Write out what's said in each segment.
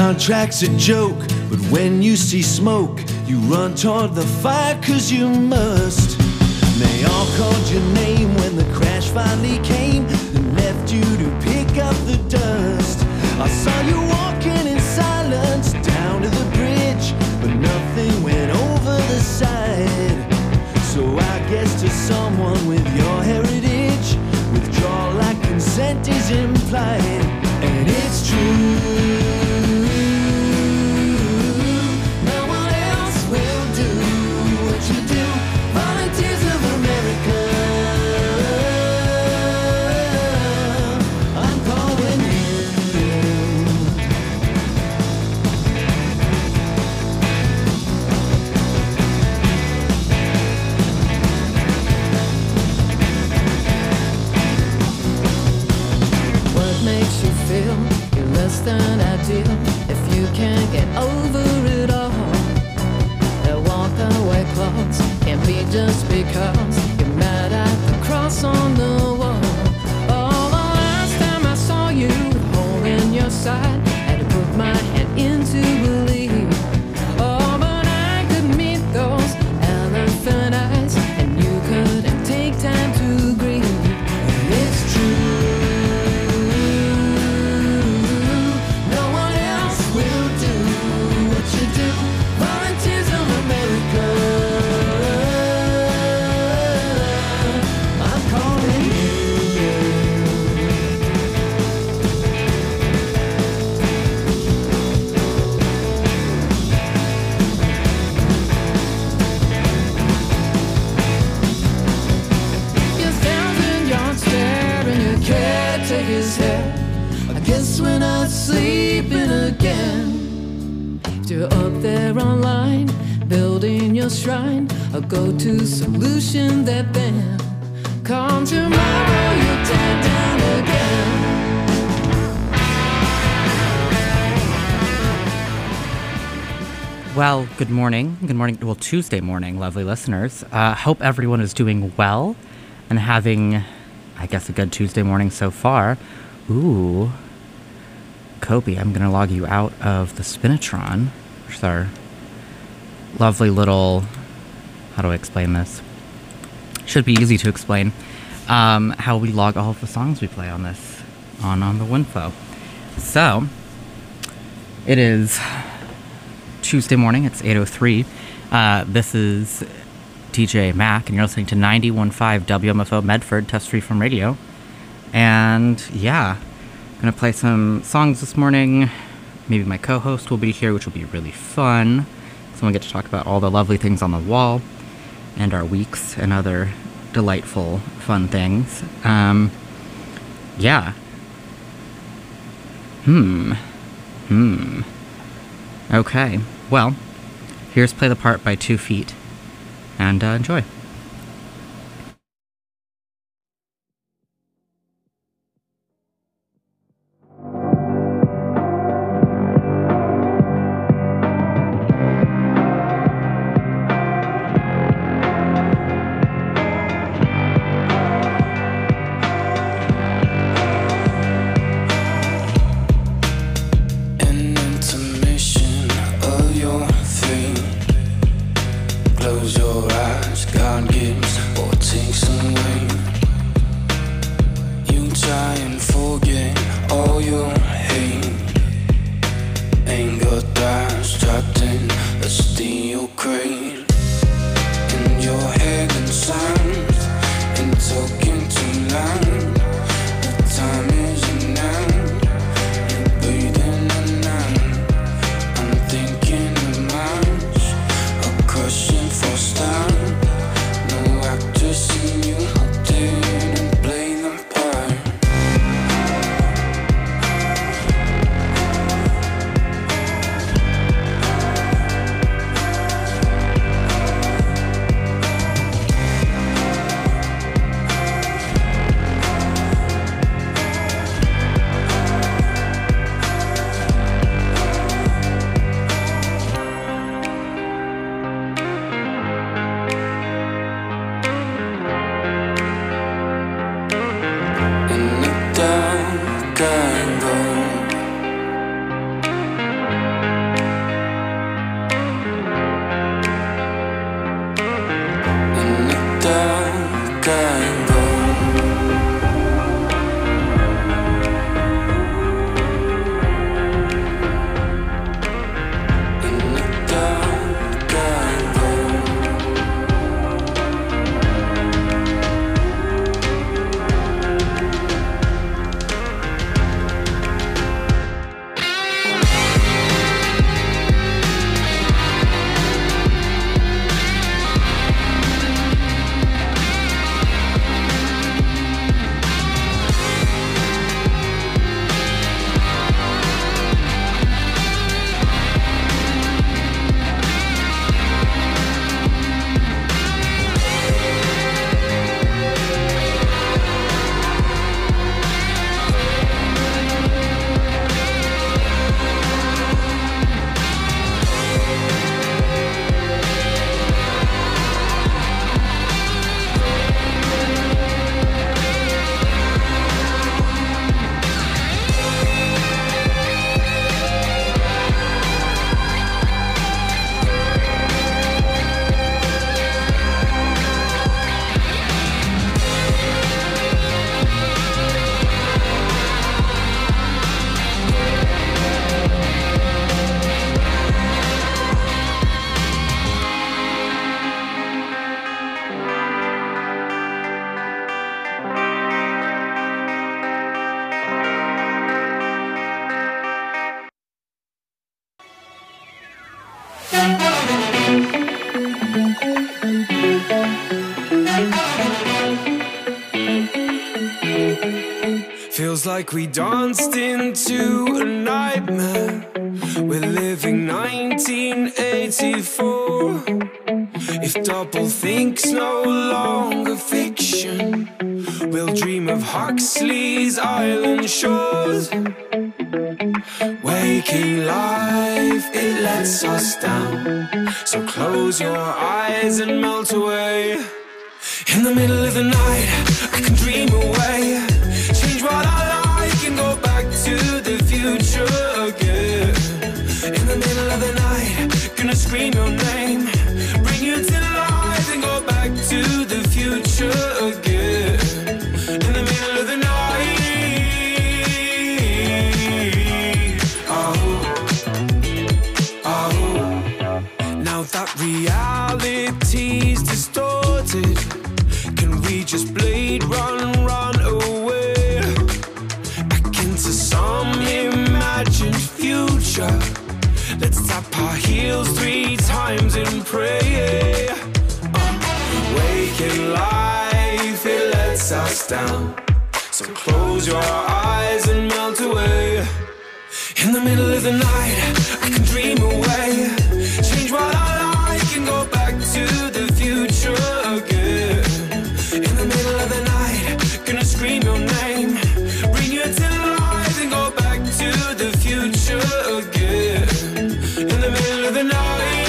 contract's a joke, but when you see smoke, you run toward the fire 'cause you must. They all called your name when the crash finally came and left you to pick up the dust. I saw you walking in silence down to the bridge, but nothing went over the side. So I guess to someone with your heritage, withdrawal like consent is implied. And it's true, no one else will do what you do. Volunteers of America, I'm calling you. What makes you feel you're less than ideal if you can't get over it all? That walk away clause can't be just because you're mad at the cross on the wall. Oh, the last time I saw you with a hole in your side, had to put my head in to believe. Oh, but I could meet those elephant eyes, and you couldn't take time to grieve. And it's true, no one else will do what you do. Volunteers of America, I'm calling you. Your 1,000-yard stare and your caretaker's hair. I guess we're not sleeping again. If you're up there online, building your shrine, a go-to solution that then come tomorrow you'll tear down again. Well, good morning. Good morning. Well, Tuesday morning, lovely listeners. Hope everyone is doing well and having, I guess, a good Tuesday morning so far. Ooh. Kobe, I'm going to log you out of the Spinatron, which is our lovely little, how do I explain this? Should be easy to explain. How we log all of the songs we play on this, on the Winfo. So, it is Tuesday morning, it's 8:03. This is DJ Mac, and you're listening to 91.5 WMFO Medford, Test Free from Radio. And yeah, gonna play some songs this morning. Maybe my co-host will be here, which will be really fun. So we get to talk about all the lovely things on the wall and our weeks and other delightful, fun things. Yeah. Okay. Well, here's Play the Part by 2 Feet, and enjoy. An intermission of your thing. Close your eyes, God gives or takes away. You try and forget all your hate. Anger dies trapped in a steel crate. In your head and sounds and talking too loud. The time isn't now. You're breathing in out. I'm thinking of much. A crushing for style. No actress in you. I didn't play the part. Feels like we danced into a nightmare. We're living 1984. If doublethink no longer fiction, we'll dream of Huxley's island shores. Waking life, it lets us down. So close your eyes and melt away. In the middle of the night, I can dream away. Change what I like and go back to the future again. In the middle of the night, gonna scream your name. Bring you to life and go back to the future again. In the middle of the night. Now that reality's distorted, can we just blade run away back into some imagined future? Let's tap our heels 3 times and pray. Waking life, it lets us down. So close your eyes and melt away. In the middle of the night, I can dream away. Change what I like and go back to the future again. In the middle of the night, gonna scream your name. Bring you to life and go back to the future again. In the middle of the night.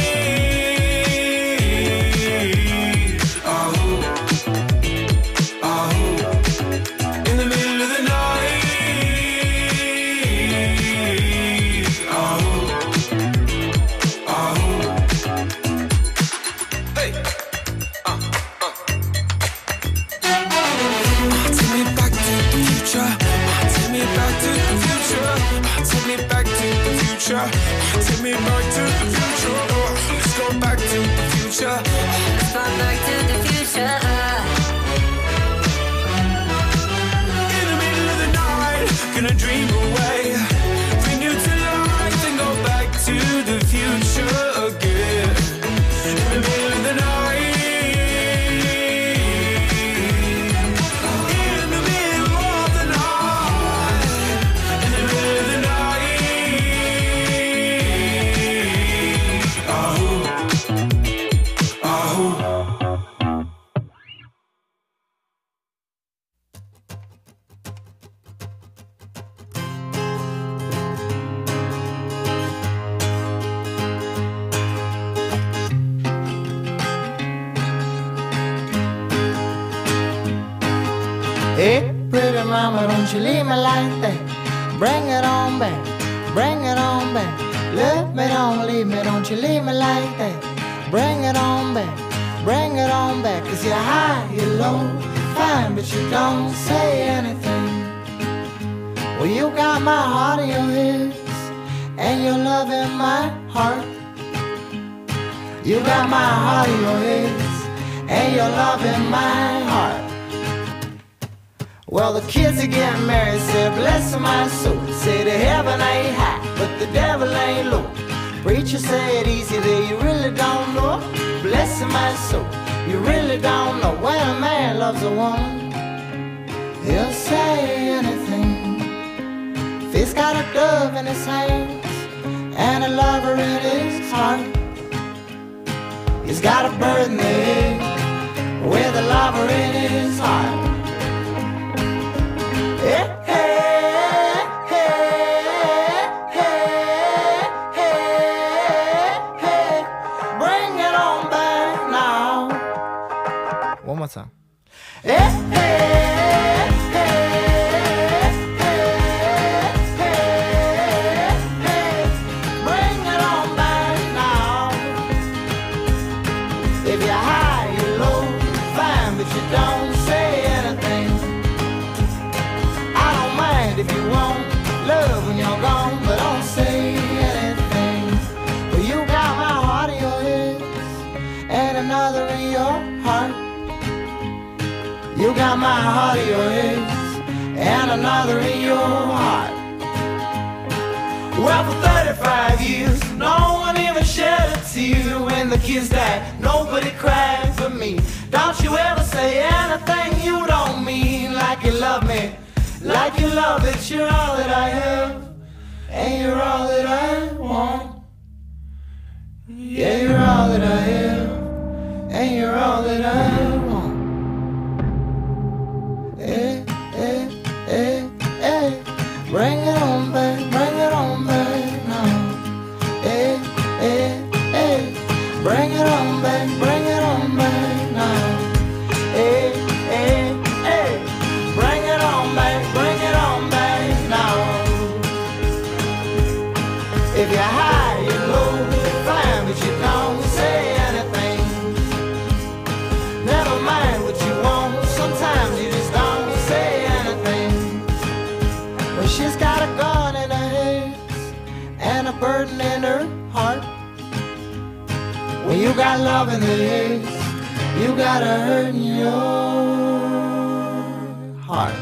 Oh, oh. In the middle of the night. Take me back to the future. Let's go back to the future. Let's go back to the future. In the middle of the night, gonna dream away. Bring you to life and go back to the future again. In the middle of the night. In the middle of the night. In the middle of the night. Hey, pretty mama, don't you leave me like that. Bring it on back, bring it on back. Love me, don't leave me, don't you leave me like that. Bring it on back, bring it on back. 'Cause you're high, you're low, fine, but you don't say anything. Well, you got my heart in your hips, and your love in my heart. You got my heart in your hips, and your love in my heart. Well, the kids are getting married, said bless my soul. Say the heaven ain't high, but the devil ain't low. Preacher said easy there, you really don't know. Bless my soul, you really don't know. When a man loves a woman, he'll say anything. If he's got a dove in his hands and a lover in his heart, he's got a bird in the air with a lover in his heart. Hey, hey, hey, hey, hey, hey. Bring it on back now. One more time. Hey, hey, hey, hey, hey, hey. Bring it on back now. If you're high, you're low, fine, but you don't say anything. If you want love when you're gone, but don't say anything. Well, you got my heart in your hips and another in your heart. You got my heart in your hips and another in your heart. Well, for 35 years, no one even shed a tear. the kids that nobody cried for me. Don't you ever say anything you don't mean. Like you love me, like you love it. You're all that I have, and you're all that I want. Yeah, you're all that I have, and you're all that I want. Eh, eh, eh, eh. Bring it on back, bring it on back now. Eh, eh, eh. Bring it on back, bring it on back now. Eh, eh, eh. Bring it on back now. If you're high, you're low, you're fine, but you don't say anything. Never mind what you want, sometimes you just don't say anything. Well, she's got a gun in her head and a burden in her heart. When you got love in the head, you got a hurt in your heart.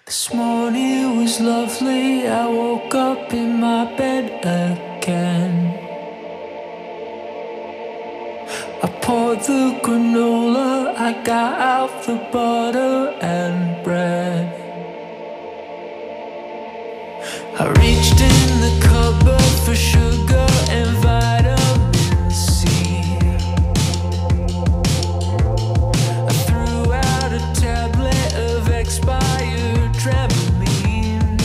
This morning was lovely. I woke up in my bed again. I poured the granola, I got out the butter and bread. I reached in the cupboard for sugar and vitamin C. I threw out a tablet of expired Dramamine.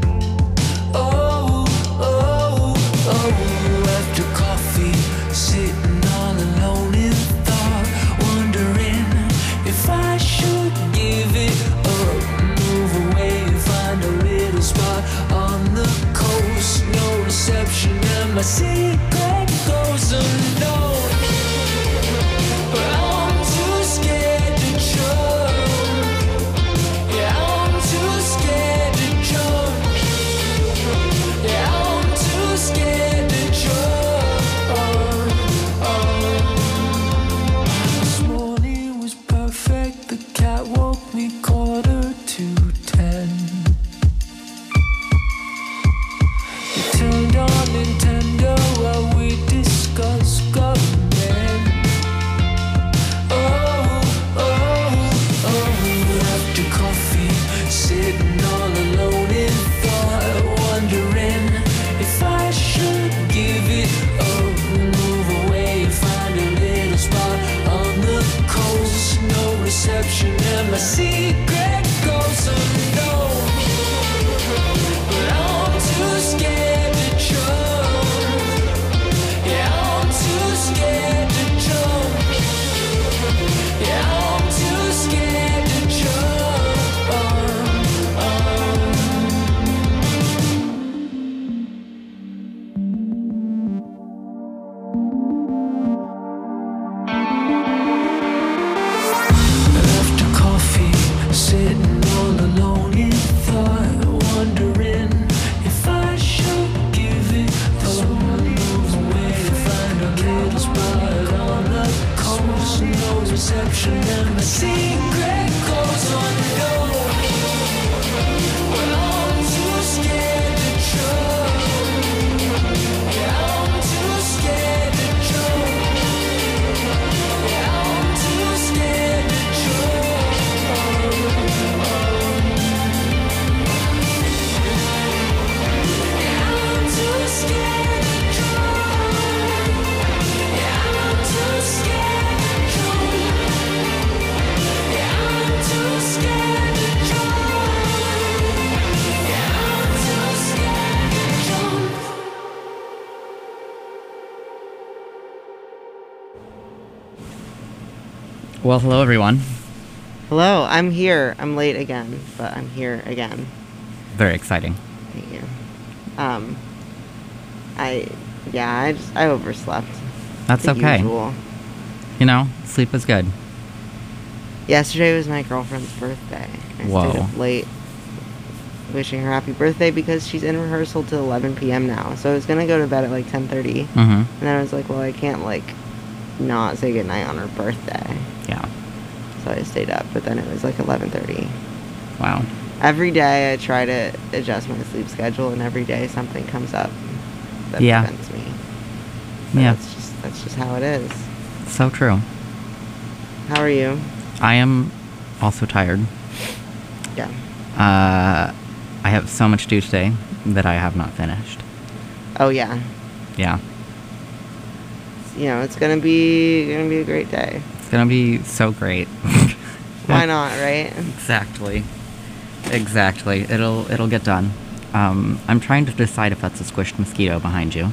Oh, oh, oh, after coffee, sitting all alone in thought, wondering if I should give it up, move away and find a little spot on the coast. No reception and my secret goes unknown. But I'm too scared to jump. Yeah, I'm too scared to jump. Yeah, I'm too scared to jump. This morning was perfect. The cat woke me 9:45. We turned on Nintendo while we discussed government. Oh, oh, oh, after coffee, sitting all alone in thought, wondering if I should give it up, move away and find a little spot on the coast. No reception and my secret goes unknown. But I'm too scared to jump. Yeah, I'm too scared to jump. Yeah, I'm too scared to jump. After coffee, sitting all alone in thought, wondering if I should give it up, move away and find a little spot on the coast. No reception and my secret goes unknown. Well, I'm too scared to jump. Yeah, I'm too scared to jump. Yeah, I'm too scared to Well, hello everyone. Hello, I'm here. I'm late again, but I'm here again. Very exciting. Thank you. I overslept. That's The okay. usual. You know, sleep is good. Yesterday was my girlfriend's birthday. I Whoa. stayed up late wishing her happy birthday because she's in rehearsal till 11 p.m. now. So I was gonna go to bed at like 10:30, Mm-hmm. and then I was like, well, I can't like not say goodnight on her birthday. Yeah. So I stayed up, but then it was like 11:30. Wow. Every day I try to adjust my sleep schedule, and every day something comes up that Yeah. prevents me. But Yeah. That's just how it is. So true. How are you? I am also tired. Yeah. I have so much due today that I have not finished. Oh yeah. Yeah. You know, it's gonna be a great day. It's gonna be so great. Why not, right? Exactly. Exactly. It'll get done. I'm trying to decide if that's a squished mosquito behind you.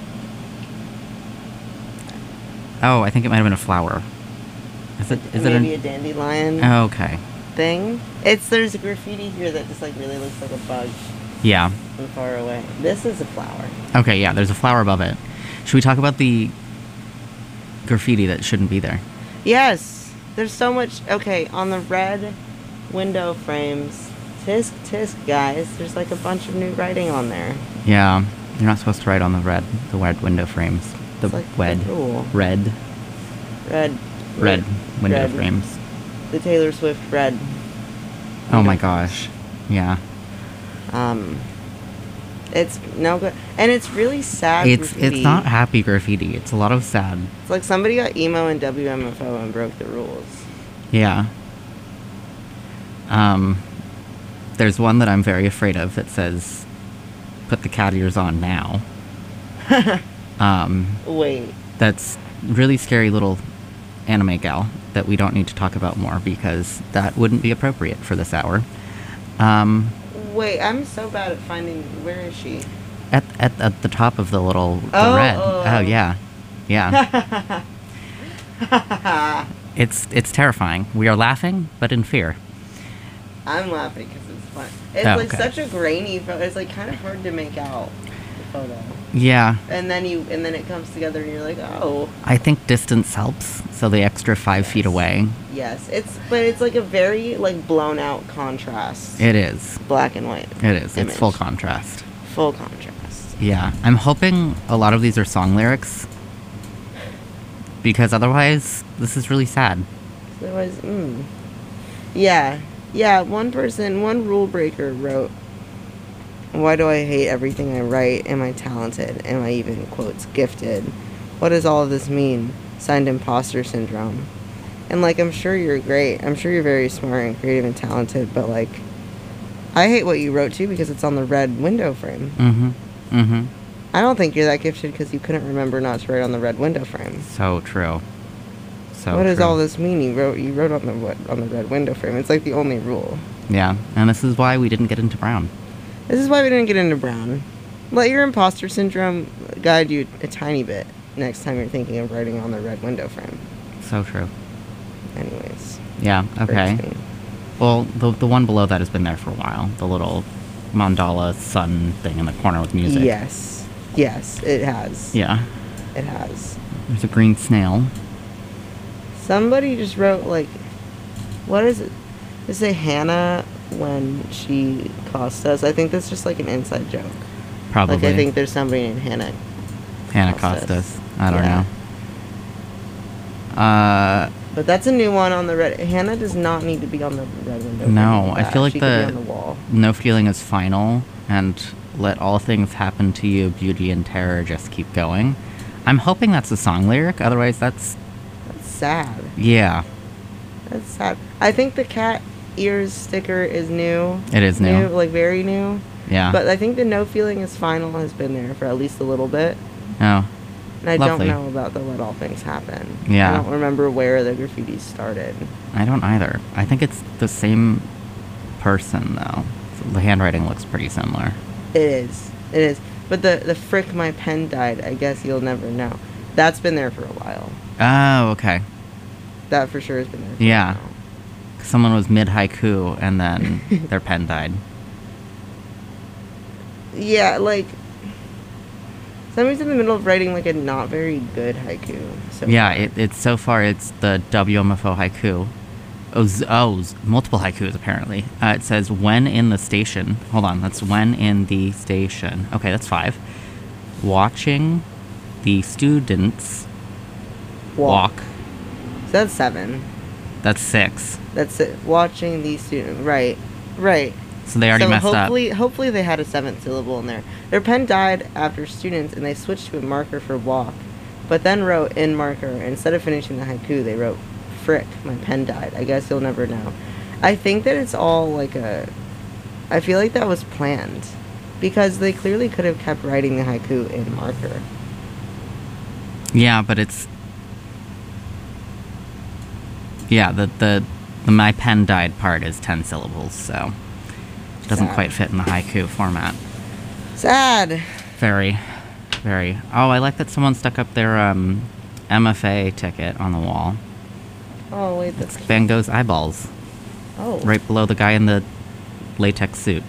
Oh, I think it might have been a flower. Is it Maybe a dandelion Okay. thing? There's a graffiti here that just like really looks like a bug Yeah. from far away. This is a flower. Okay, yeah, there's a flower above it. Should we talk about the graffiti that shouldn't be there? Yes. There's so much. Okay, on the red window frames, tisk tisk guys. There's like a bunch of new writing on there. Yeah. You're not supposed to write on the red window frames. The It's like wed. the rule. Red Red window red. frames. The Taylor Swift red. Oh my window frames. gosh. Yeah. It's no good, and it's really sad. It's graffiti. not happy graffiti. It's a lot of sad. It's like somebody got emo in WMFO and broke the rules. Yeah. There's one that I'm very afraid of that says, "Put the cat ears on now." Wait. That's really scary little anime gal that we don't need to talk about more because that wouldn't be appropriate for this hour. Wait, I'm so bad at finding. Where is she? At the top of the red. Oh yeah, yeah. It's terrifying. We are laughing, but in fear. I'm laughing because it's fun. It's Oh, like okay. such a grainy photo. It's like kind of hard to make out the photo. Yeah, And then it comes together and you're like, oh, I think distance helps. So the extra 5 feet away, yes. But it's like a very like blown out contrast. it is. Black and white. It is. image. It's full contrast. Full contrast. Yeah, I'm hoping a lot of these are song lyrics because otherwise, this is really sad. Otherwise, yeah. One rule breaker wrote, "Why do I hate everything I write? Am I talented? Am I even, quotes, gifted? What does all of this mean? Signed Imposter Syndrome." And, like, I'm sure you're great. I'm sure you're very smart and creative and talented, but, like, I hate what you wrote, too, because it's on the red window frame. I don't think you're that gifted because you couldn't remember not to write on the red window frame. So true. So What does true. all this mean? You wrote on the red window frame. It's, like, the only rule. Yeah, and this is why we didn't get into Brown. This is why we didn't get into Brown. Let your imposter syndrome guide you a tiny bit next time you're thinking of writing on the red window frame. So true. Anyways. Yeah, okay. hurts me. Well, the one below that has been there for a while. The little mandala sun thing in the corner with music. Yes. Yes, it has. Yeah. It has. There's a green snail. Somebody just wrote, like, what is it? They say Hannah when she cost us. I think that's just, like, an inside joke. Probably. Like, I think there's somebody named Hannah. Hannah Costas. Costas. I don't Yeah. know. But that's a new one on the red. Hannah does not need to be on the red window. No, frame. I feel like she could be on the wall. No feeling is final, and let all things happen to you, beauty and terror just keep going. I'm hoping that's a song lyric, otherwise that's... That's sad. Yeah, That's sad. I think the cat ears sticker is new. it is new. Like very new. Yeah. But I think the no feeling is final has been there for at least a little bit. Oh, And I Lovely. don't know about the let all things happen. Yeah. I don't remember where the graffiti started. I don't either. I think it's the same person, though. The handwriting looks pretty similar. It is. It is. But the frick my pen died, I guess you'll never know. That's been there for a while. Oh, okay. That for sure has been there for Yeah. a while. Someone was mid-haiku, and then their pen died. Yeah, like somebody's in the middle of writing like a not very good haiku. So Yeah, far. it's so far, it's the WMFO haiku. Multiple haikus, apparently. It says, when in the station. Hold on, that's when in the station. Okay, that's 5. Watching the students walk. So that's 7. That's 6. That's it. Watching these students. Right. Right. So they already so messed hopefully they had a 7th syllable in there. Their pen died after students and they switched to a marker for walk. But then wrote in marker. Instead of finishing the haiku, they wrote, frick, my pen died. I guess you'll never know. I think that it's all like I feel like that was planned. Because they clearly could have kept writing the haiku in marker. Yeah, but it's... Yeah, the my pen died part is 10 syllables, so... It doesn't Sad. quite fit in the haiku format. Sad. Very, very. Oh, I like that someone stuck up their MFA ticket on the wall. Oh, wait, that's It's Van Gogh's eyeballs, Oh. right below the guy in the latex suit.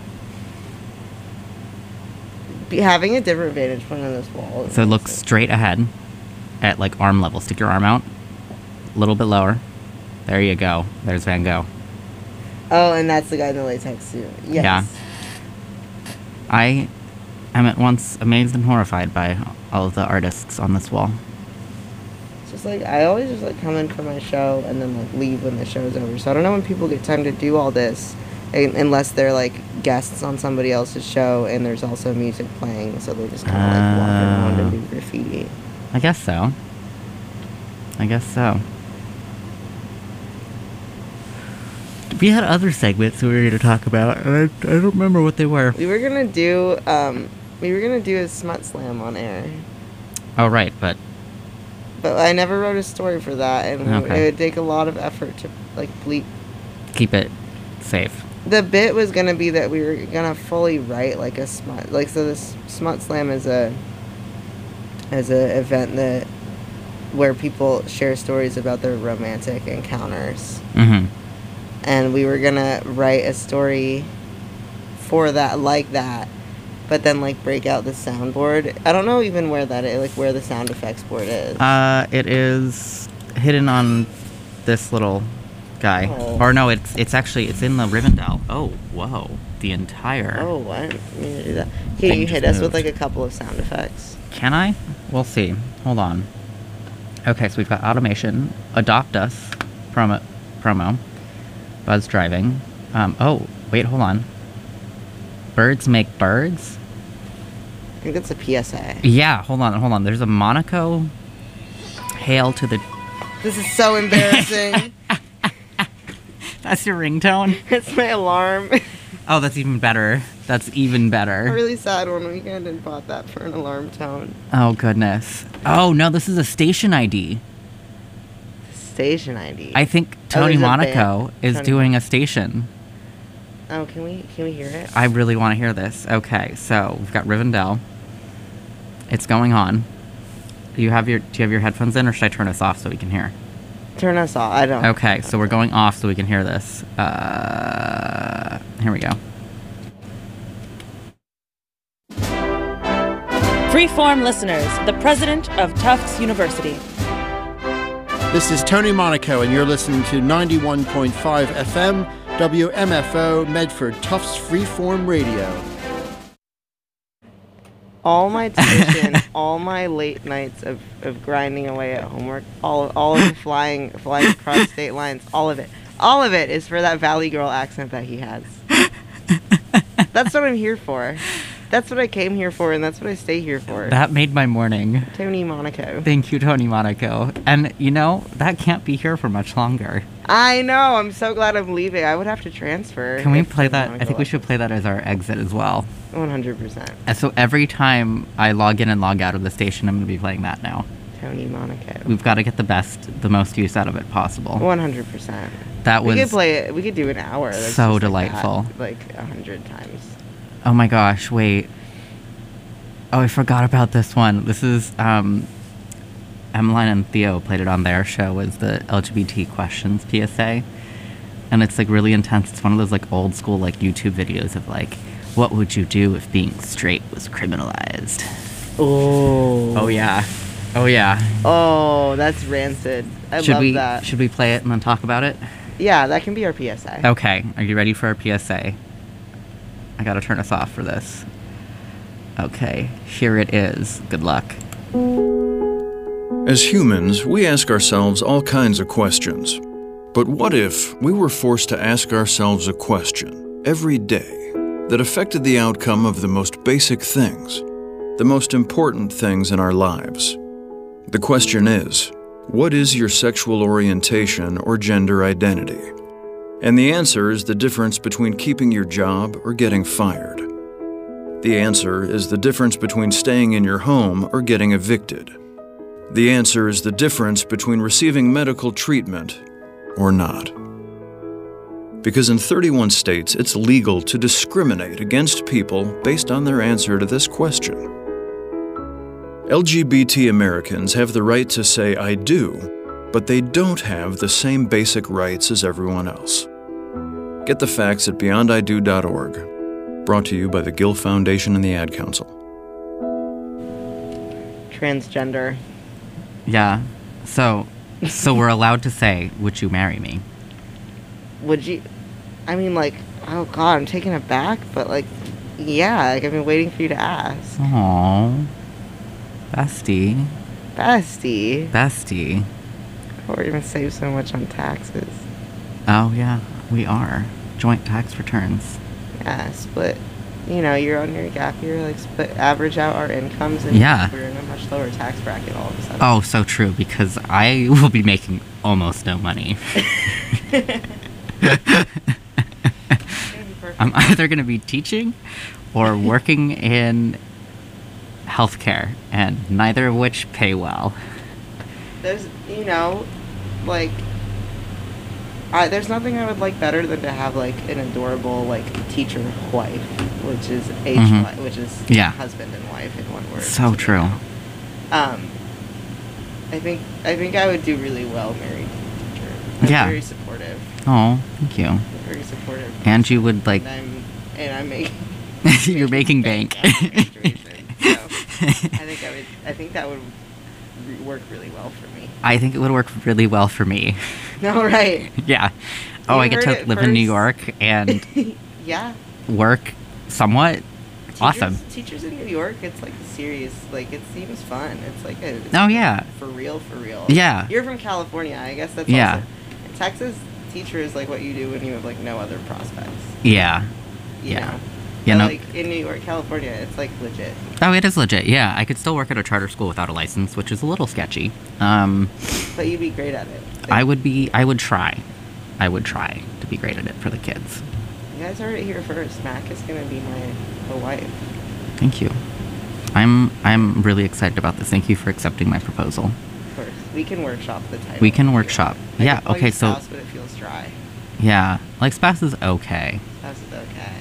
Having a different vantage point on this wall. is So look nice. straight ahead at like arm level. Stick your arm out a little bit lower. There you go. There's Van Gogh. Oh, and that's the guy in the latex suit. Yes. Yeah. I am at once amazed and horrified by all of the artists on this wall. It's just like, I always just like come in for my show and then like leave when the show's over. So I don't know when people get time to do all this unless they're like guests on somebody else's show and there's also music playing, so they just kind of like walk around and do graffiti. I guess so. We had other segments we were going to talk about, and I don't remember what they were. We were gonna do a smut slam on air, Oh, right, but but I never wrote a story for that, and Okay. it would take a lot of effort to like bleep. keep it safe. The bit was gonna be that we were gonna fully write like a smut, like, so this smut slam is a event that where people share stories about their romantic encounters, Mm-hmm. and we were gonna write a story for that, like that, but then like break out the soundboard. I don't know even where that is, like where the sound effects board is. It is hidden on this little guy. Oh. Or no, it's in the Rivendell. Oh, whoa. The entire... Oh, what? You need to do that. Can Thing you just hit us with moved. like a couple of sound effects? Can I? We'll see. Hold on. Okay, so we've got automation, adopt us, promo, Buzz driving. Oh, wait, hold on. Birds make birds? I think that's a PSA. Yeah, hold on. There's a Monaco. Hail to the... This is so embarrassing. That's your ringtone? It's my alarm. Oh, that's even better. A really sad one. We kind of bought that for an alarm tone. Oh, goodness. Oh, no, this is a station ID. Station ID. I think Oh, Tony there's a Monaco band. is Tony doing a station. Oh, can we hear it? I really want to hear this. Okay, so we've got Rivendell. It's going on. Do you have your headphones in, or should I turn us off so we can hear? Turn us off. I don't. Okay, so we're going off so we can hear this. Here we go. Freeform listeners, the president of Tufts University. This is Tony Monaco, and you're listening to 91.5 FM, WMFO, Medford, Tufts Freeform Radio. All my tuition, all my late nights of grinding away at homework, all of the flying across state lines, all of it is for that Valley Girl accent that he has. That's what I'm here for. That's what I came here for, and that's what I stay here for. That made my morning. Tony Monaco. Thank you, Tony Monaco. And, you know, that can't be here for much longer. I know. I'm so glad I'm leaving. I would have to transfer. Can we if play Tony that? I Monaco think we left. should play that as our exit as well. 100%. And so every time I log in and log out of the station, I'm going to be playing that now. Tony Monaco. We've got to get the most use out of it possible. 100%. That was We could play it. We could do an hour. That's so just delightful. Like 100 times. Oh my gosh, wait. Oh, I forgot about this one. This is, Emmeline and Theo played it on their show, was the LGBT questions PSA. And it's like really intense. It's one of those like old school like YouTube videos of like, what would you do if being straight was criminalized? Oh. Oh yeah. Oh yeah. Oh, that's rancid. I love that. Should we play it and then talk about it? Yeah, that can be our PSA. Okay, are you ready for our PSA? I gotta turn us off for this. Okay, here it is. Good luck. As humans, we ask ourselves all kinds of questions. But what if we were forced to ask ourselves a question every day that affected the outcome of the most basic things, the most important things in our lives? The question is, what is your sexual orientation or gender identity? And the answer is the difference between keeping your job or getting fired. The answer is the difference between staying in your home or getting evicted. The answer is the difference between receiving medical treatment or not. Because in 31 states, it's legal to discriminate against people based on their answer to this question. LGBT Americans have the right to say I do, but they don't have the same basic rights as everyone else. Get the facts at beyondido.org. Brought to you by the Gill Foundation and the Ad Council. Transgender. Yeah. So we're allowed to say, would you marry me? Would you? I mean, like, oh God, I'm taken aback, but like, yeah, like I've been waiting for you to ask. Aww. Bestie. Oh, we're gonna save so much on taxes. Oh yeah, we are. joint tax returns. Yeah, split. You know, you're on your gap year, like split, average out our incomes, and Yeah. we're in a much lower tax bracket all of a sudden. Oh, so true, because I will be making almost no money. I'm either going to be teaching or working in healthcare, and neither of which pay well. There's, you know, like, there's nothing I would like better than to have like an adorable like teacher wife, which is which is Yeah. husband and wife in one word. So true. I think I would do really well married to a teacher. I'm Yeah. very supportive. Oh, thank you. Very supportive. And you would like. And I'm making. You're making bank. after graduation, so I think that would work really well for me. I think it would work really well for me. All right. Yeah. Oh, You I get heard to it live in New first. York and Yeah. work somewhat. Awesome. Teachers in New York, it's like serious. Like it seems fun. It's like a. Oh, yeah. For real. Yeah. You're from California, I guess that's Yeah. also. In Texas, teacher is like what you do when you have like no other prospects. Yeah. You Yeah. know? Yeah, But, no- like in New York, California, it's like legit. Oh, it is legit. Yeah, I could still work at a charter school without a license, which is a little sketchy. But you'd be great at it. I would try to be great at it for the kids. You guys heard it here first. Mac is gonna be my wife. Thank you. I'm really excited about this. Thank you for accepting my proposal. Of course, we can workshop the title. We can if you workshop. want. I Yeah, could call okay, you so- spouse, but it feels dry. Yeah, like spouse is okay. Spouse is okay.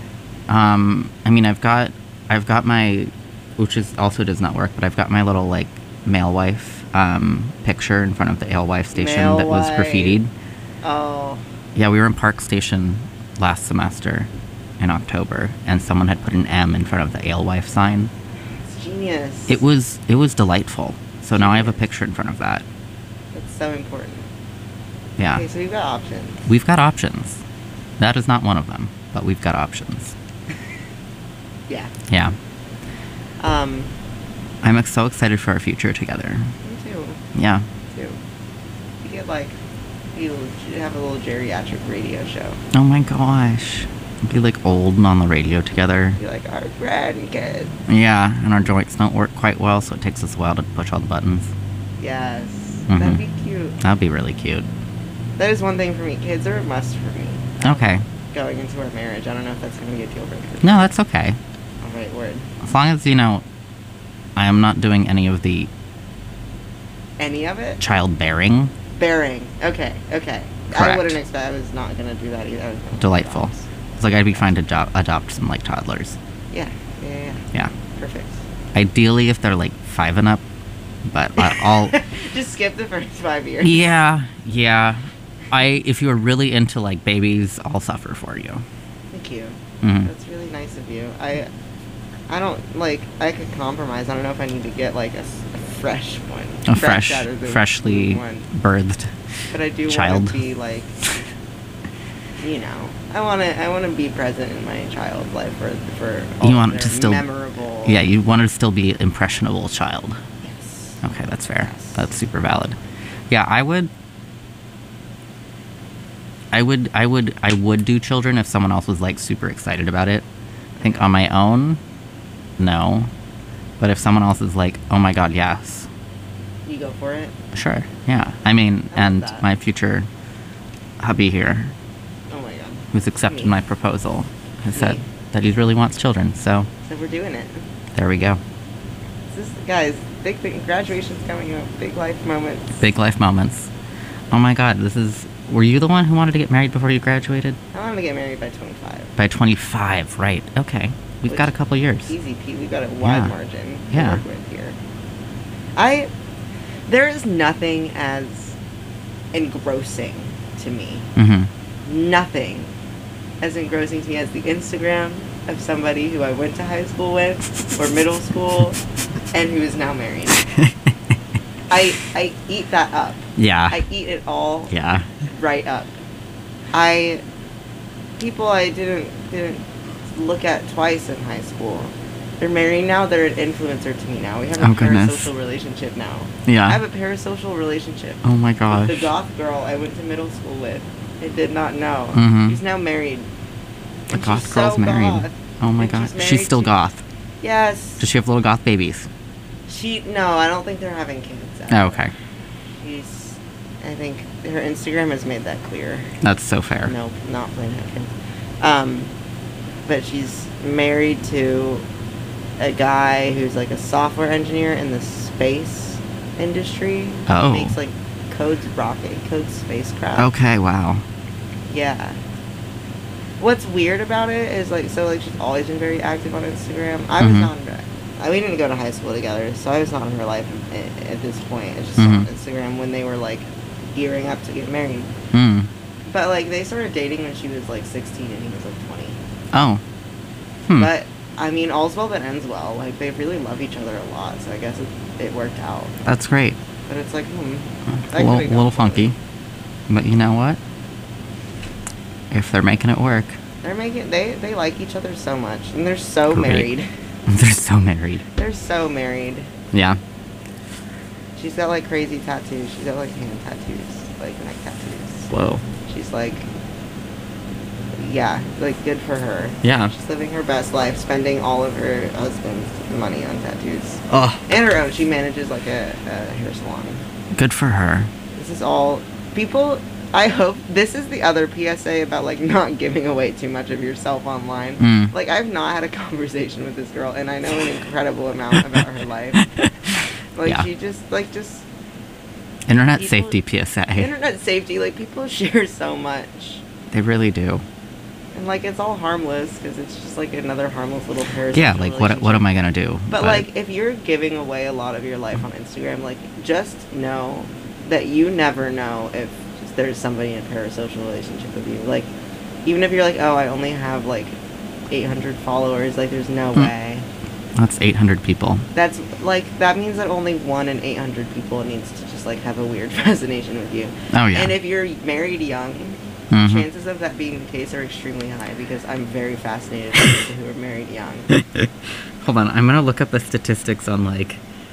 I mean, I've got my, which is also does not work, but I've got my little like male wife picture in front of the alewife station Male that was wife. graffitied. Oh. Yeah, we were in Park Station last semester in October, and someone had put an M in front of the alewife sign. It's genius. It was delightful. So now I have a picture in front of that. It's so important. Yeah. Okay, so we've got options. We've got options. That is not one of them, but we've got options. Yeah. Yeah. Um. I'm so excited for our future together. Me too. Yeah. Me too. You get like, you have a little geriatric radio show. Oh my gosh. Be like old and on the radio together. Be like our grandkids. Yeah, and our joints don't work quite well, so it takes us a while to push all the buttons. Yes. Mhm. That'd be cute. That'd be really cute. That is one thing for me. Kids are a must for me. Okay. Going into our marriage, I don't know if that's going to be a deal breaker. No, that's okay. All right, word. As long as, I am not doing any of the Any of it? childbearing. Bearing. Okay. I Correct. wouldn't expect. I was not going to do that either. I was gonna do Delightful. dogs. It's like I'd be fine to adopt some like toddlers. Yeah. Yeah. Perfect. Ideally, if they're like 5 and up, but I'll. Just skip the first 5 years. Yeah. If you're really into like babies, I'll suffer for you. Thank you. Mhm. That's really nice of you. I don't like. I could compromise. I don't know if I need to get like a fresh one. A out of the freshly one. birthed But I do want child. to be like, I want to be present in my child's life for all You want their to still memorable. Yeah, you want to still be impressionable child. Yes. Okay, that's fair. Yes. That's super valid. Yeah, I would do children if someone else was like super excited about it. I think on my own, no. But if someone else is like, oh my god, yes. You go for it. Sure. Yeah. I mean, I love and that. my future hubby here, Oh my god. who's accepted Me. my proposal, has said Me. that he really wants children. So So we're doing it. there we go. Guys, big thing. Graduation's coming up. Big life moments. Big life moments. Oh my god, were you the one who wanted to get married before you graduated? I want to get married by 25. By 25, right. Okay. We've got a couple years. Easy, Pete. We've got a wide Yeah. margin to Yeah. work with here. There is nothing as engrossing to me. Mm-hmm. Nothing as engrossing to me as the Instagram of somebody who I went to high school with or middle school and who is now married. I eat that up. Yeah. I eat it all Yeah. right up. People I didn't look at twice in high school. They're married now. They're an influencer to me now. We have a Oh, goodness. parasocial relationship now. Yeah. I have a parasocial relationship. Oh my With gosh. the goth girl I went to middle school with. I did not know. Mhm. She's now married The And goth she's girl's so married. goth. Oh my And god. she's married She's still to- goth. Yes. Does she have little goth babies? No, I don't think they're having kids. Oh, okay. I think her Instagram has made that clear. That's so fair. Nope, not planning to have kids. But she's married to a guy who's like a software engineer in the space industry. Oh. He makes like codes spacecraft. Okay, wow. Yeah. What's weird about it is like, so like she's always been very active on Instagram. I was Mhm. not we didn't go to high school together, so I was not in her life at this point. I just Mhm. saw on Instagram when they were like gearing up to get married. Hmm. But like they started dating when she was like 16 and he was like 20. Oh. Hmm. But I mean, all's well that ends well. Like they really love each other a lot, so I guess it worked out. That's great. But it's like, A little funky. But you know what? If they're making it work. They like each other so much, and they're so Great. married. They're so married. They're so married. Yeah. She's got like crazy tattoos. She's got like hand tattoos, like neck tattoos. Whoa. She's like, yeah, like good for her. Yeah. She's living her best life, spending all of her husband's money on tattoos. Oh. And her own. She manages like a hair salon. Good for her. This is all people. I hope this is the other PSA about like not giving away too much of yourself online. Mm. Like I've not had a conversation with this girl, and I know an incredible amount about her life. Like Yeah. she just Internet people- safety PSA. internet safety. Like people share so much, They really do. and like it's all harmless because it's just like another harmless little parasocial Yeah, like what am I gonna do? But like, if you're giving away a lot of your life on Instagram, like, just know that you never know if there's somebody in a parasocial relationship with you. Like, even if you're like, oh, I only have like 800 followers, like, there's no way. That's 800 people. That's like that means that only 1 in 800 people needs to just like have a weird fascination with you. Oh, yeah. And if you're married young, Mhm. chances of that being the case are extremely high because I'm very fascinated with people who are married young. Hold on, I'm gonna look up the statistics on like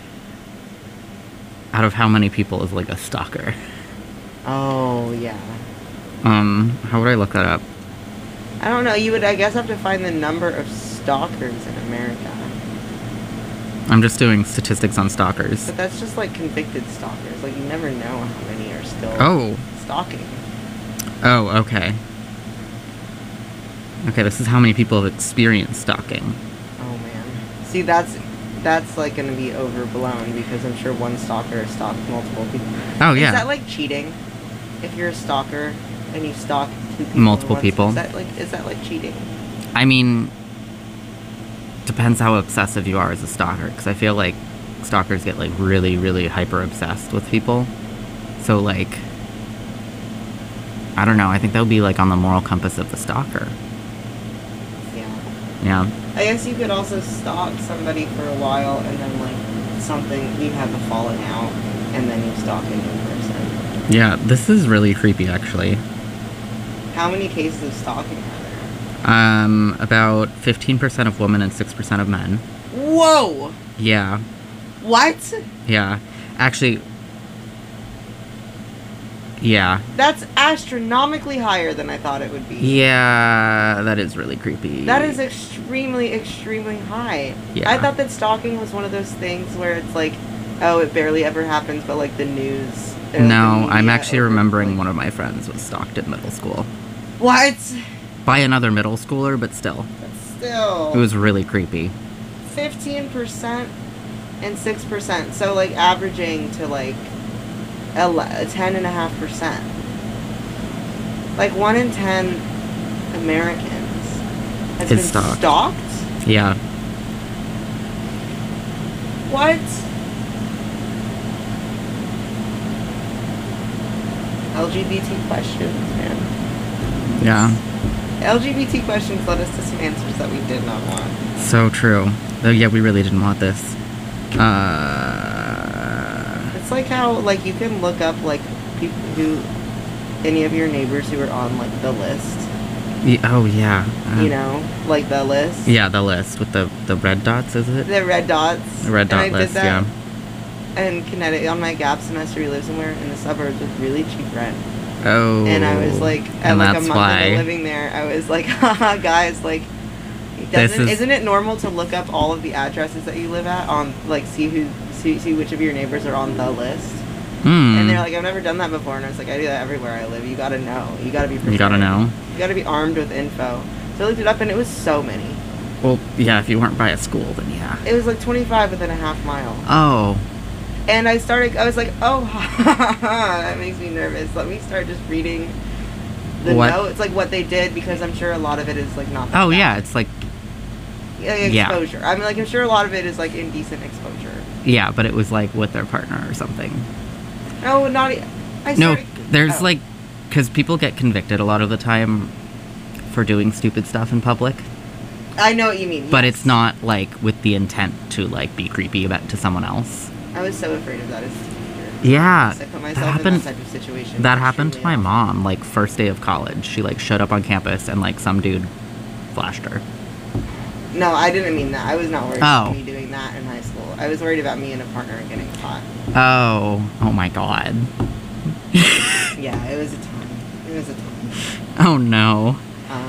out of how many people is like a stalker. Oh yeah. How would I look that up? I don't know. You would, I guess, have to find the number of stalkers in America. I'm just doing statistics on stalkers. But that's just like convicted stalkers. Like you never know how many are still Oh. stalking. Oh, okay. Okay, this is how many people have experienced stalking. Oh man. See, that's like going to be overblown because I'm sure one stalker stalked multiple people. Oh, yeah. Is that like cheating? If you're a stalker and you stalk 2 people, Multiple at once, people. Is that like cheating? I mean, depends how obsessive you are as a stalker, because I feel like stalkers get like really, really hyper obsessed with people. So like, I don't know. I think that would be like on the moral compass of the stalker. Yeah. Yeah. I guess you could also stalk somebody for a while and then like something you have a falling out and then you stalk a new person. Yeah. This is really creepy, actually. How many cases of stalking are there? About 15% of women and 6% of men. Whoa! Yeah. What? Yeah. Actually. Yeah. That's astronomically higher than I thought it would be. Yeah, that is really creepy. That is extremely, extremely high. Yeah. I thought that stalking was one of those things where it's like, oh, it barely ever happens, but like the news. or, like, No, the I'm media actually over- remembering like- one of my friends was stalked in middle school. What? By another middle schooler, but still. But still. It was really creepy. 15% and 6%. So like averaging to like 10.5%. Like 1 in 10 Americans has Is been stalked. stalked? Yeah. What? LGBT questions, man. Yeah. LGBT questions led us to some answers that we did not want. So true. Though, yeah, we really didn't want this. It's like how, like, you can look up, like, people who, any of your neighbors who are on, like, the list. Oh, yeah. You know? Like, the list. Yeah, the list with the red dots, is it? The red dots. The red And dot I list, did yeah. that in Connecticut on my gap semester. We lived somewhere in the suburbs with really cheap rent. Oh. And I was like, at and like a that's month why. into living there, I was like, haha, guys, like, isn't it normal to look up all of the addresses that you live at on, like, see which of your neighbors are on the list? And they're like, I've never done that before. And I was like, I do that everywhere I live. You gotta know. You gotta be prepared. You gotta know. You gotta be armed with info. So I looked it up, and it was so many. Well, yeah, if you weren't by a school, then yeah. It was like 25 within a half mile. Oh. And I was like, oh, that makes me nervous. Let me start just reading the notes, like what they did, because I'm sure a lot of it is like not. Oh, yeah, it's like. Exposure. I mean, like, I'm sure a lot of it is like indecent exposure. Yeah, but it was like with their partner or something. Oh, not. There's like. Because people get convicted a lot of the time for doing stupid stuff in public. I know what you mean. But yes. it's not like with the intent to like be creepy about to someone else. I was so afraid of that as a teenager. Yeah, I put myself in that type of situation. That happened to my mom, like, first day of college. She, like, showed up on campus and, like, some dude flashed her. No, I didn't mean that. I was not worried about me doing that in high school. I was worried about me and a partner getting caught. Oh my god. Yeah, it was a time. It was a time. Oh, no.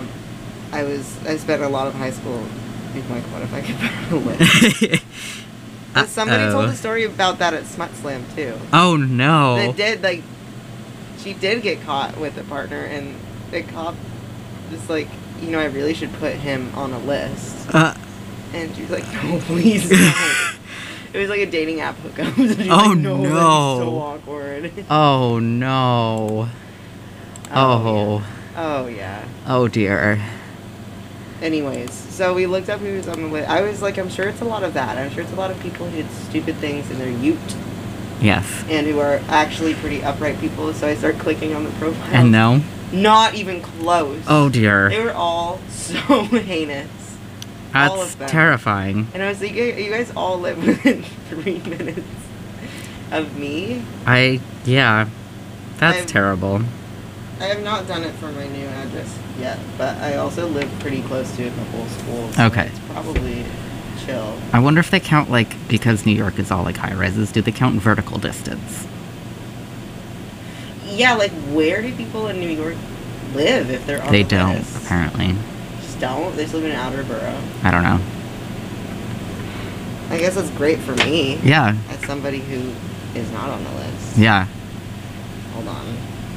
I spent a lot of high school being like, what if I get better live? Somebody told a story about that at Smut Slam, too. Oh, no. That did, like, she did get caught with a partner, and the cop was like, you know, I really should put him on a list. And she was like, no, please don't. It was like a dating app hookup. So she was like, no. That's so awkward. Oh, no. Oh. Yeah. Oh, yeah. Oh, dear. Anyways, so we looked up who was on the list. I was like, I'm sure it's a lot of that. I'm sure it's a lot of people who did stupid things in their ute. Yes. And who are actually pretty upright people. So I start clicking on the profile. And no? Not even close. Oh, dear. They were all so heinous. That's all of them. terrifying. And I was like, you guys all live within 3 minutes of me? Yeah. That's terrible. I have not done it for my new address yet, but I also live pretty close to a couple of schools. Okay. So it's probably chill. I wonder if they count, like, because New York is all, like, high-rises, do they count vertical distance? Yeah, like, where do people in New York live if they're on They the don't, list? apparently. Just don't? They just live in an outer borough? I don't know. I guess that's great for me. Yeah. As somebody who is not on the list. Yeah. Hold on.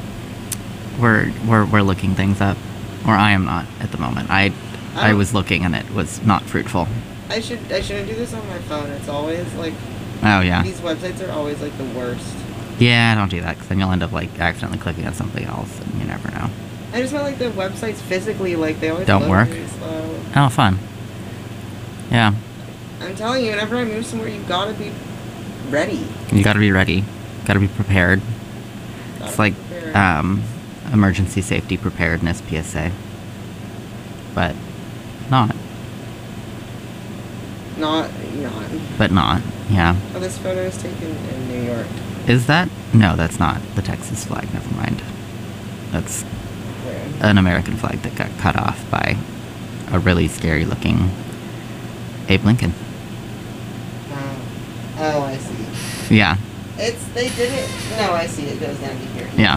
We're looking things up. Or I am not at the moment. I was looking and it was not fruitful. I shouldn't do this on my phone. It's always like... Oh, yeah. These websites are always like the worst. Yeah, don't do that, because then you'll end up, like, accidentally clicking on something else, and you never know. I just felt like the websites physically, like, they always don't load work? really slow. Oh, fun. Yeah. I'm telling you, whenever I move somewhere, you gotta be ready. You gotta be ready. Gotta be prepared. It's like, emergency safety preparedness PSA. But not. Not. But not, yeah. Oh, this photo is taken in New York. Is that? No, that's not the Texas flag. Never mind. That's Where? an American flag that got cut off by a really scary-looking Abe Lincoln. Oh, I see. Yeah. They did it. No, I see. It goes down to here. Yeah.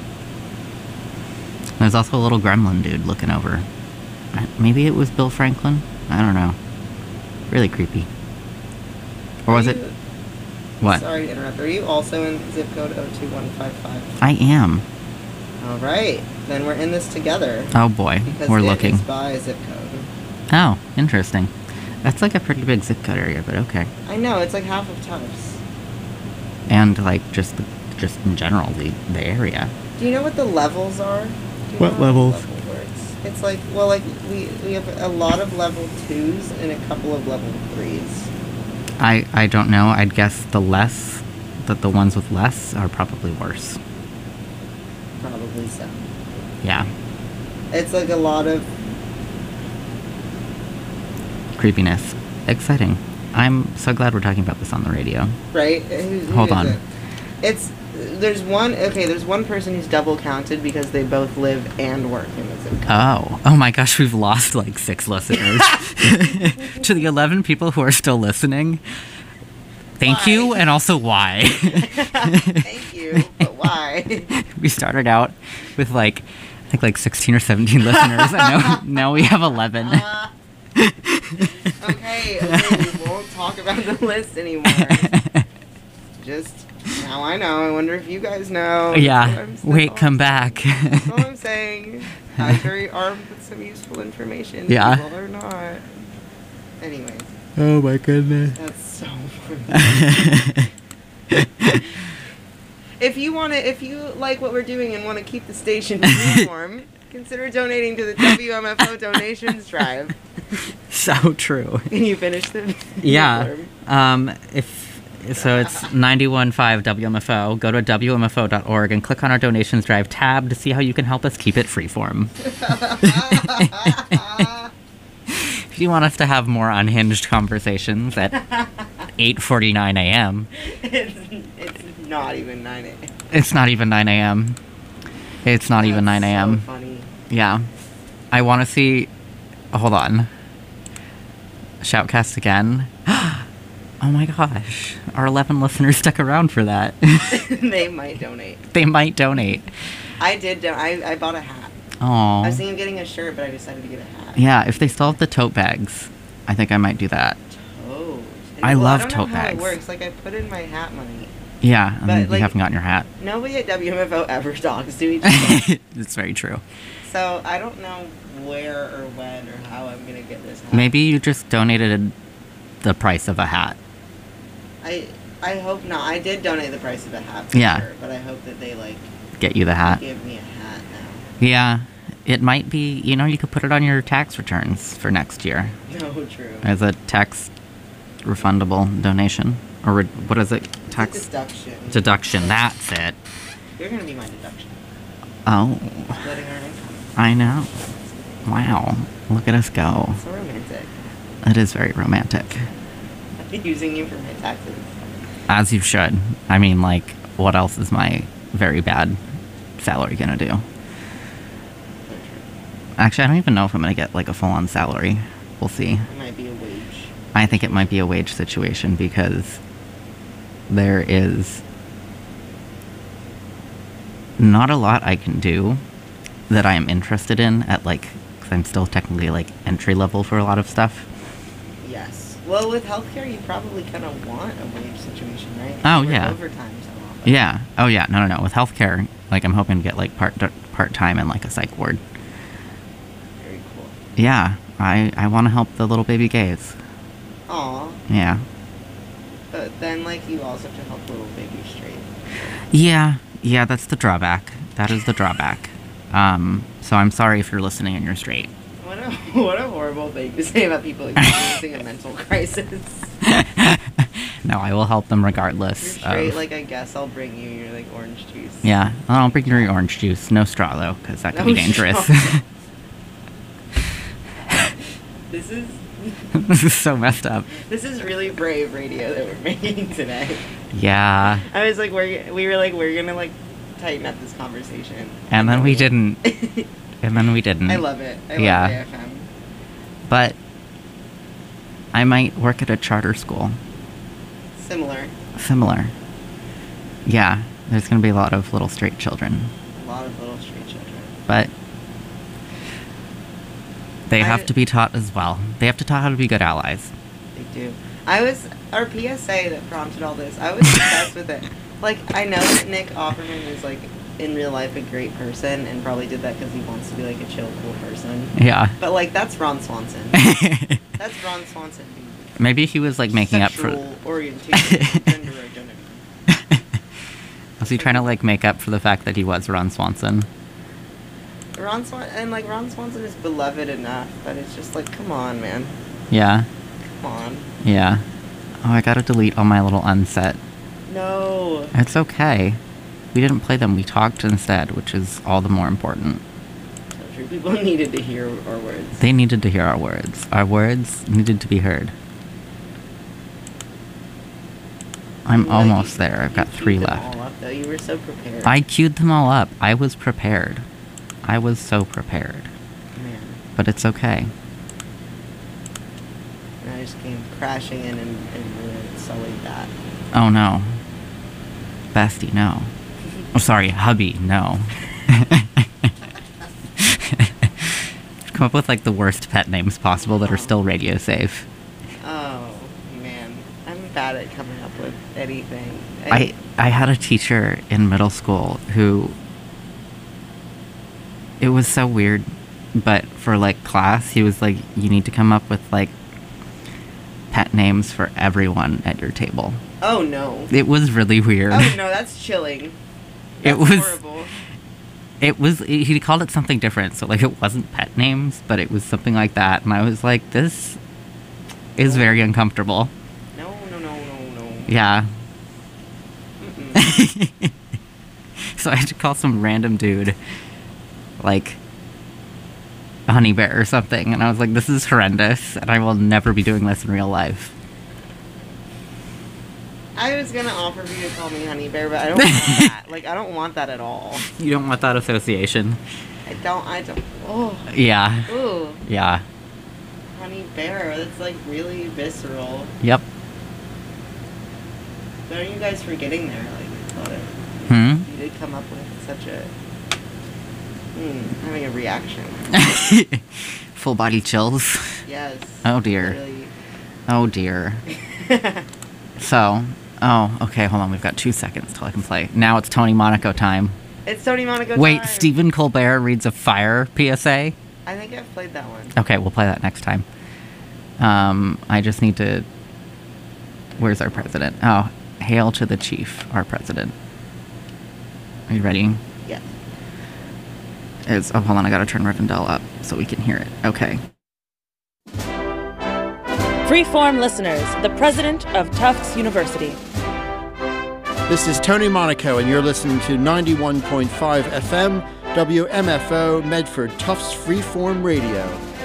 There's also a little gremlin dude looking over. Maybe it was Bill Franklin? I don't know. Really creepy. Or was it? What? Sorry to interrupt. Are you also in zip code 02155? I am. All right. Then we're in this together. Oh boy, because we're it looking. is by zip code. Oh, interesting. That's like a pretty big zip code area, but okay. I know, it's like half of Tufts. And like just in general, the area. Do you know what the levels are? What levels? Level works? It's like, well, like we have a lot of level 2s and a couple of level 3s. I don't know. I'd guess the ones with less are probably worse. Probably so. Yeah. It's like a lot of creepiness. Exciting. I'm so glad we're talking about this on the radio. Right? Hold on. There's one person who's double counted because they both live and work in the zip code. Oh my gosh, we've lost like 6 listeners. To the 11 people who are still listening, thank you, and also why? Thank you, but why? We started out with I think 16 or 17 listeners, and now we have 11. Okay, we won't talk about the list anymore. Just, now I know. I wonder if you guys know. Yeah. Wait, come back. That's all I'm saying. I'm very armed with some useful information. Yeah. People or not. Anyways. Oh my goodness. That's so funny. If you like what we're doing and want to keep the station freeform, consider donating to the WMFO donations drive. So true. Can you finish the Yeah. form? So it's 91.5 WMFO. Go to WMFO.org and click on our donations drive tab to see how you can help us keep it freeform. If you want us to have more unhinged conversations at 8:49 a.m. It's not even 9 a.m. It's not even 9 a.m. It's not even 9 a.m. So funny. Yeah. I want to see... Hold on. Shoutcast again. Oh my gosh. Our 11 listeners stuck around for that. They might donate. They might donate. I did. I bought a hat. Aww. I was thinking of getting a shirt, but I decided to get a hat. Yeah, if they still have the tote bags, I think I might do that. Tote. I love don't tote know how bags. It works. I put in my hat money. Yeah, and But, you haven't gotten your hat. Nobody at WMFO ever talks to each other. It's very true. So I don't know where or when or how I'm gonna get this hat. Maybe you just donated the price of a hat. I hope not. I did donate the price of a hat for Yeah. sure, but I hope that they Get you the hat. give me a hat now. Yeah, it might be, you could put it on your tax returns for next year No, true. as a tax refundable donation. Or what is it? It's Tax a deduction. deduction, that's it. You're gonna be my deduction. Oh, Splitting our income. I know. Wow, look at us go. So romantic. It is very romantic. Using you for my taxes. As you should. I mean, what else is my very bad salary gonna do? Actually, I don't even know if I'm gonna get a full-on salary. We'll see. It might be a wage. I think it might be a wage situation because there is not a lot I can do that I am interested in at because I'm still technically entry level for a lot of stuff. Yes. Well, with healthcare, you probably kind of want a wage situation, right? Oh, Where yeah. Overtime so often. Yeah. Oh yeah. No. With healthcare, I'm hoping to get part time in a psych ward. Very cool. Yeah. I want to help the little baby gays. Aw. Yeah. But then, you also have to help little baby straight. Yeah. Yeah. That's the drawback. That is the drawback. So I'm sorry if you're listening and you're straight. What a horrible thing to say about people experiencing a mental crisis. No, I will help them regardless. You're straight, I guess I'll bring you your, orange juice. Yeah, I'll bring your orange juice. No straw, though, because that could be No dangerous. straw. This is... This is so messed up. This is really brave radio that we're making today. Yeah. I was we're gonna, tighten up this conversation. And then we didn't. And then we didn't. I love it. I love AFM. But I might work at a charter school. Similar. Yeah, there's going to be a lot of little straight children. But they have to be taught as well. They have to taught how to be good allies. They do. Our PSA that prompted all this, I was obsessed with it. I know that Nick Offerman is, in real life a great person and probably did that because he wants to be, a chill, cool person. Yeah. But, that's Ron Swanson. That's Ron Swanson. Maybe he was, making up for... Sexual orientation, gender identity. Was he trying to, make up for the fact that he was Ron Swanson? Ron Swanson is beloved enough, but it's just come on, man. Yeah. Come on. Yeah. Oh, I gotta delete all my little unset. No. It's okay. We didn't play them, we talked instead, which is all the more important. So true. People needed to hear our words. They needed to hear our words. Our words needed to be heard. I'm almost there. I've got 3 left. All up, though. You were so prepared. I queued them all up. I was prepared. I was so prepared. Man. But it's okay. And I just came crashing in and sullied that. Oh no. Bestie, no. Oh, sorry, hubby, no. Come up with like the worst pet names possible that are still radio safe. Oh, man. I'm bad at coming up with anything. I had a teacher in middle school who, it was so weird, but for like class, he was like, you need to come up with like pet names for everyone at your table. Oh, no. It was really weird. Oh, no, that's chilling. That's It was horrible. he called it something different, so like it wasn't pet names, but it was something like that, and I was like, this is very uncomfortable. No. Yeah. Mm-mm. So I had to call some random dude like Honey Bear or something, and I was like, this is horrendous, and I will never be doing this in real life. I was gonna offer for you to call me Honey Bear, but I don't want that. Like, I don't want that at all. You don't want that association? I don't. Oh. Yeah. Ooh. Yeah. Honey Bear, that's like really visceral. Yep. What are you guys forgetting there? Like, I thought you did come up with such a... having a reaction. Full body chills. Yes. Oh dear. Really. Oh dear. Okay, hold on. We've got 2 seconds till I can play. Now it's Tony Monaco time. It's Tony Monaco Wait, time. Stephen Colbert reads a fire PSA? I think I've played that one. Okay, we'll play that next time. I just need to... Where's our president? Oh, hail to the chief, our president. Are you ready? Yeah. Hold on, I gotta turn Rivendell up so we can hear it. Okay. Freeform listeners, the president of Tufts University. This is Tony Monaco, and you're listening to 91.5 FM, WMFO, Medford, Tufts Freeform Radio.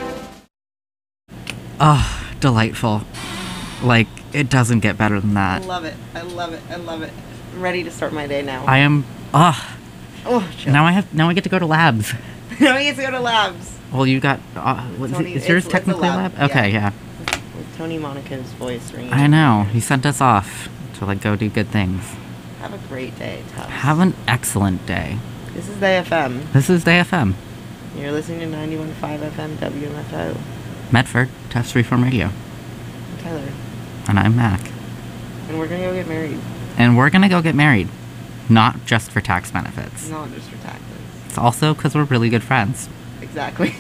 Oh, delightful. Like, it doesn't get better than I that. love it. I love it. I love it. I'm ready to start my day now. I am... chill. Now I get to go to labs. Now I get to go to labs. Well, you got... Tony, is yours it's a technically a lab, lab? Okay, yeah. With Tony Monaco's voice ringing. I know. He sent us off to, like, go do good things. Have a great day, Tufts. Have an excellent day. This is Day FM. This is Day FM. You're listening to 91.5 FM WMFO. Medford, Tufts Freeform Radio. I'm Tyler. And I'm Mac. And we're gonna go get married. And we're gonna go get married. Not just for tax benefits. Not just for taxes. It's also because we're really good friends. Exactly.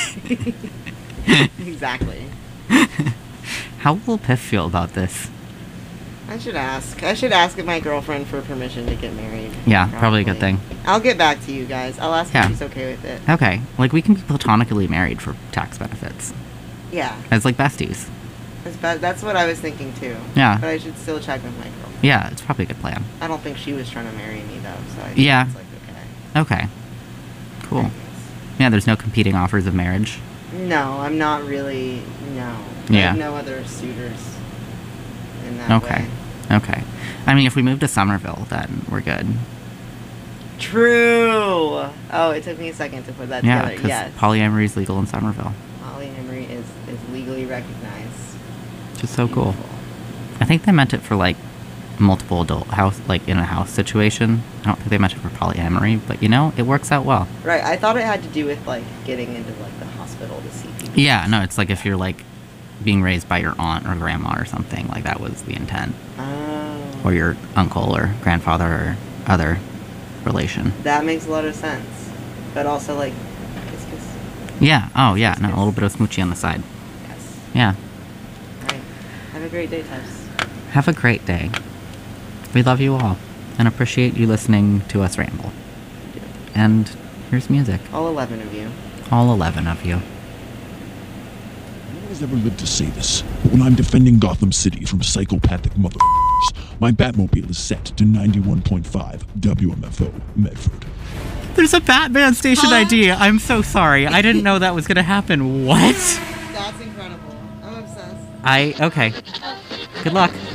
Exactly. How will Piff feel about this? I should ask. I should ask my girlfriend for permission to get married. Yeah, probably a good thing. I'll get back to you guys. I'll ask Yeah. if she's okay with it. Okay, like we can be platonically married for tax benefits. Yeah. As like besties. That's what I was thinking too. Yeah. But I should still check with my girlfriend. Yeah, it's probably a good plan. I don't think she was trying to marry me though, so I think Yeah. it's like okay. Okay. Cool. Yeah, there's no competing offers of marriage. No, I'm not really. No. I Yeah. have no other suitors in that Okay. way. Okay. I mean, if we move to Somerville, then we're good. True. Oh, it took me a second to put that Yeah, together. because Yes. polyamory is legal in Somerville. Polyamory is legally recognized. Which is so cool. I think they meant it for like multiple adult house, like in a house situation. I don't think they meant it for polyamory, but you know, it works out well. Right. I thought it had to do with like getting into like the hospital to see people. Yeah, no, it's like if you're like being raised by your aunt or grandma or something, like that was the intent. Oh. Or your uncle or grandfather or other relation. That makes a lot of sense. But also like kiss kiss. Yeah, oh yeah, no, a little bit of smoochy on the side. Yes. Yeah. Alright. Have a great day, Tufts. Have a great day. We love you all and appreciate you listening to us ramble. And here's music. All 11 of you. All 11 of you. No one has ever lived to say this, but when I'm defending Gotham City from psychopathic motherfuckers, my Batmobile is set to 91.5 WMFO Medford. There's a Batman station ID. I'm so sorry. I didn't know that was going to happen. What? That's incredible. I'm obsessed. Okay. Good luck.